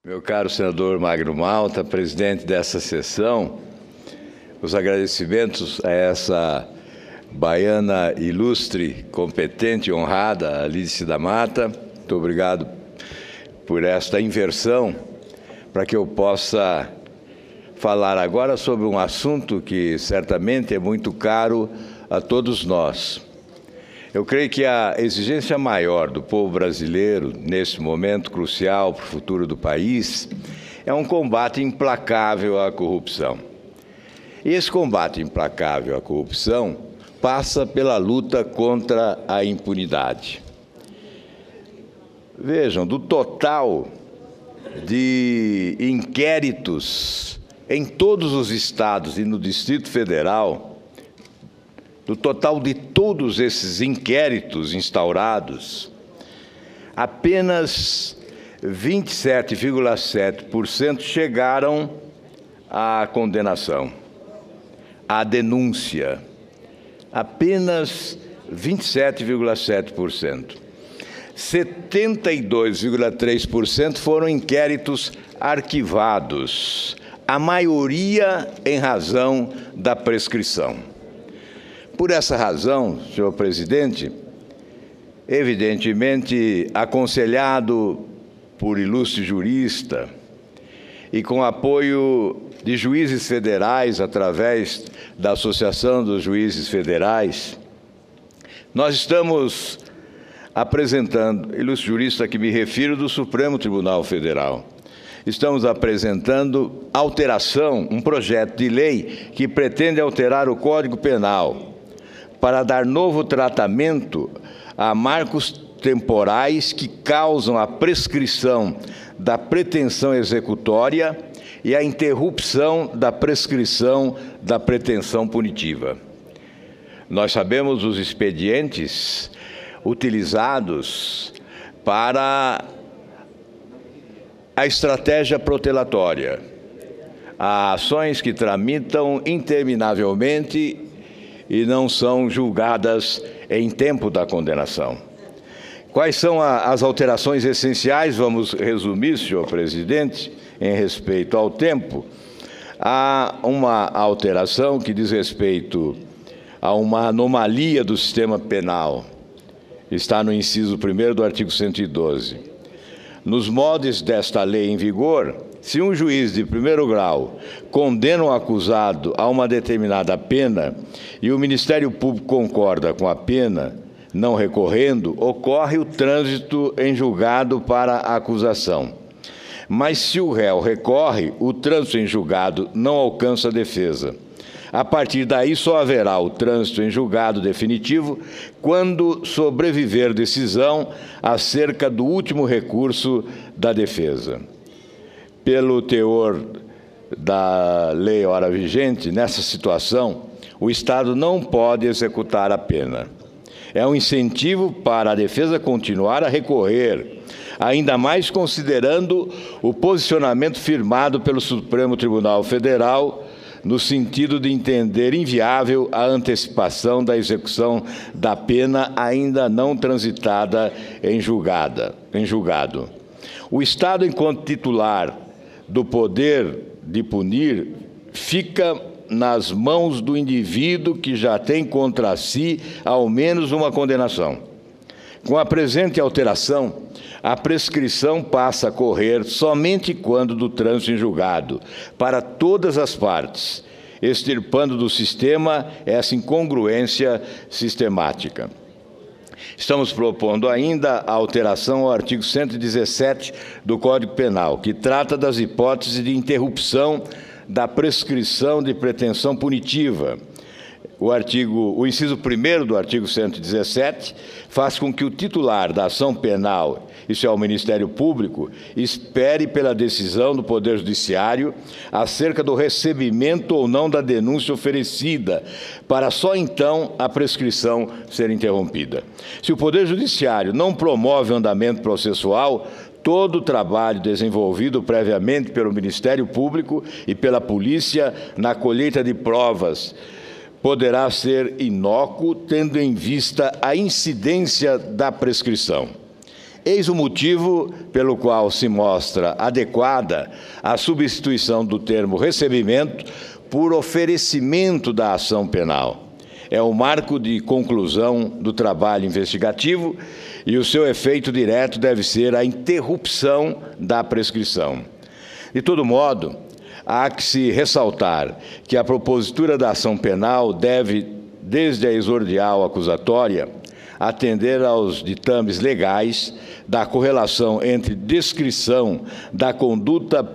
Meu caro senador Magno Malta, presidente dessa sessão, os agradecimentos a essa baiana ilustre, competente e honrada, Alice da Mata. Muito obrigado por esta inversão, para que eu possa falar agora sobre um assunto que certamente é muito caro a todos nós. Eu creio que a exigência maior do povo brasileiro, nesse momento crucial para o futuro do país, é um combate implacável à corrupção. E esse combate implacável à corrupção passa pela luta contra a impunidade. Vejam, do total de inquéritos em todos os estados e no Distrito Federal, do total de todos esses inquéritos instaurados, apenas 27,7% chegaram à condenação, à denúncia. Apenas 27,7%. 72,3% foram inquéritos arquivados, a maioria em razão da prescrição. Por essa razão, senhor presidente, evidentemente aconselhado por ilustre jurista e com apoio de juízes federais através da Associação dos Juízes Federais, nós estamos apresentando, ilustre jurista a que me refiro do Supremo Tribunal Federal, estamos apresentando alteração, um projeto de lei que pretende alterar o Código Penal para dar novo tratamento a marcos temporais que causam a prescrição da pretensão executória e a interrupção da prescrição da pretensão punitiva. Nós sabemos os expedientes utilizados para a estratégia protelatória, há ações que tramitam interminavelmente e não são julgadas em tempo da condenação. Quais são as alterações essenciais? Vamos resumir, senhor presidente, em respeito ao tempo. Há uma alteração que diz respeito a uma anomalia do sistema penal. Está no inciso 1º do artigo 112. Nos moldes desta lei em vigor, se um juiz de primeiro grau condena um acusado a uma determinada pena e o Ministério Público concorda com a pena, não recorrendo, ocorre o trânsito em julgado para a acusação. Mas se o réu recorre, o trânsito em julgado não alcança a defesa. A partir daí, só haverá o trânsito em julgado definitivo quando sobreviver decisão acerca do último recurso da defesa. Pelo teor da lei ora vigente, nessa situação, o Estado não pode executar a pena. É um incentivo para a defesa continuar a recorrer, ainda mais considerando o posicionamento firmado pelo Supremo Tribunal Federal, no sentido de entender inviável a antecipação da execução da pena ainda não transitada em julgado. O Estado, enquanto titular do poder de punir, fica nas mãos do indivíduo que já tem contra si ao menos uma condenação. Com a presente alteração, a prescrição passa a correr somente quando do trânsito em julgado, para todas as partes, extirpando do sistema essa incongruência sistemática. Estamos propondo ainda a alteração ao artigo 117 do Código Penal, que trata das hipóteses de interrupção da prescrição de pretensão punitiva. O inciso 1º do artigo 117 faz com que o titular da ação penal, isso é o Ministério Público, espere pela decisão do Poder Judiciário acerca do recebimento ou não da denúncia oferecida, para só então a prescrição ser interrompida. Se o Poder Judiciário não promove o andamento processual, todo o trabalho desenvolvido previamente pelo Ministério Público e pela Polícia na colheita de provas poderá ser inócuo, tendo em vista a incidência da prescrição. Eis o motivo pelo qual se mostra adequada a substituição do termo recebimento por oferecimento da ação penal. É o marco de conclusão do trabalho investigativo e o seu efeito direto deve ser a interrupção da prescrição. De todo modo, há que se ressaltar que a propositura da ação penal deve, desde a exordial acusatória, atender aos ditames legais da correlação entre descrição da conduta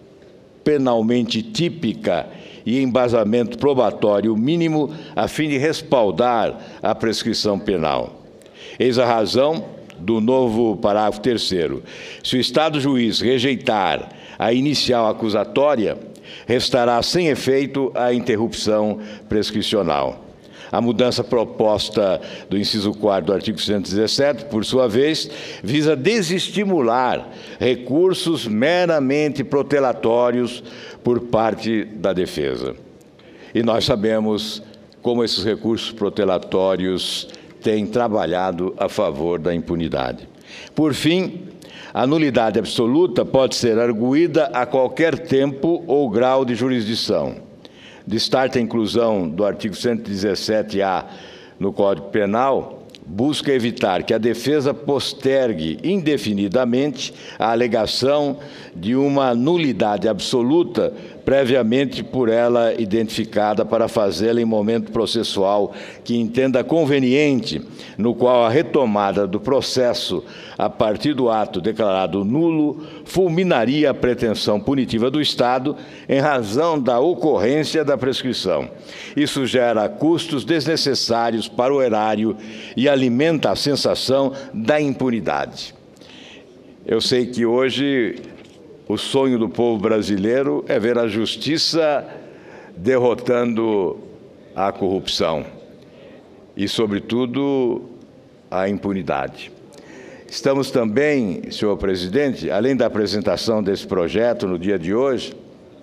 penalmente típica e embasamento probatório mínimo a fim de respaldar a prescrição penal. Eis a razão do novo parágrafo 3º. Se o Estado juiz rejeitar a inicial acusatória, restará sem efeito a interrupção prescricional. A mudança proposta do inciso 4º do artigo 117, por sua vez, visa desestimular recursos meramente protelatórios por parte da defesa. E nós sabemos como esses recursos protelatórios têm trabalhado a favor da impunidade. Por fim, a nulidade absoluta pode ser arguída a qualquer tempo ou grau de jurisdição. Destaca a inclusão do artigo 117-A no Código Penal, busca evitar que a defesa postergue indefinidamente a alegação de uma nulidade absoluta previamente por ela identificada para fazê-la em momento processual que entenda conveniente, no qual a retomada do processo a partir do ato declarado nulo fulminaria a pretensão punitiva do Estado em razão da ocorrência da prescrição. Isso gera custos desnecessários para o erário e alimenta a sensação da impunidade. Eu sei que hoje o sonho do povo brasileiro é ver a justiça derrotando a corrupção e, sobretudo, a impunidade. Estamos também, senhor presidente, além da apresentação desse projeto no dia de hoje,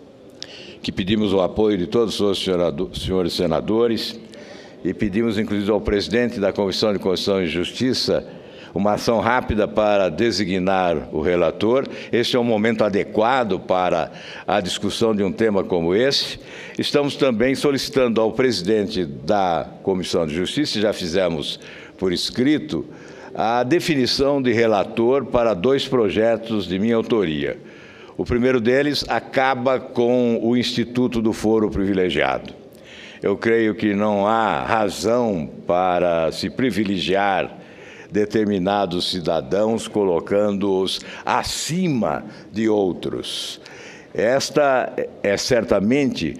que pedimos o apoio de todos os senhores senadores e pedimos, inclusive, ao presidente da Comissão de Constituição e Justiça uma ação rápida para designar o relator. Este é um momento adequado para a discussão de um tema como esse. Estamos também solicitando ao presidente da Comissão de Justiça, já fizemos por escrito, a definição de relator para 2 projetos de minha autoria. O primeiro deles acaba com o Instituto do Foro Privilegiado. Eu creio que não há razão para se privilegiar determinados cidadãos, colocando-os acima de outros. Esta é certamente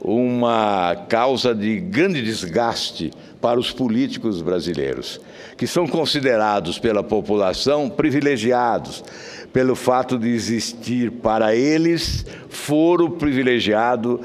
uma causa de grande desgaste para os políticos brasileiros, que são considerados pela população privilegiados, pelo fato de existir para eles foro privilegiado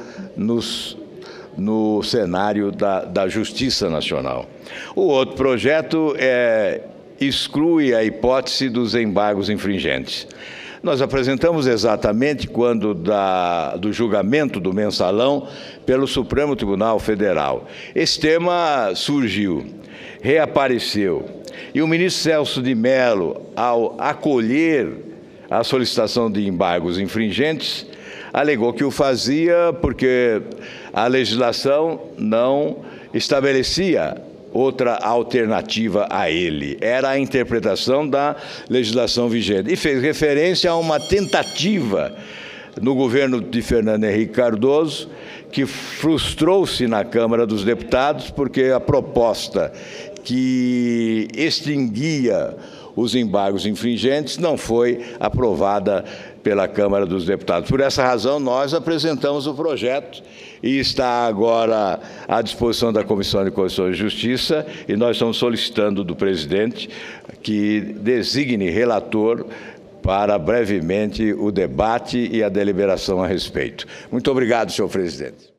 no cenário da Justiça Nacional. O outro projeto exclui a hipótese dos embargos infringentes. Nós apresentamos exatamente quando do julgamento do mensalão pelo Supremo Tribunal Federal. Esse tema surgiu, reapareceu, e o ministro Celso de Mello, ao acolher a solicitação de embargos infringentes, alegou que o fazia porque a legislação não estabelecia outra alternativa a ele. Era a interpretação da legislação vigente. E fez referência a uma tentativa no governo de Fernando Henrique Cardoso, que frustrou-se na Câmara dos Deputados, porque a proposta que extinguia os embargos infringentes não foi aprovada pela Câmara dos Deputados. Por essa razão, nós apresentamos o projeto e está agora à disposição da Comissão de Constituição e Justiça, e nós estamos solicitando do presidente que designe relator para brevemente o debate e a deliberação a respeito. Muito obrigado, senhor presidente.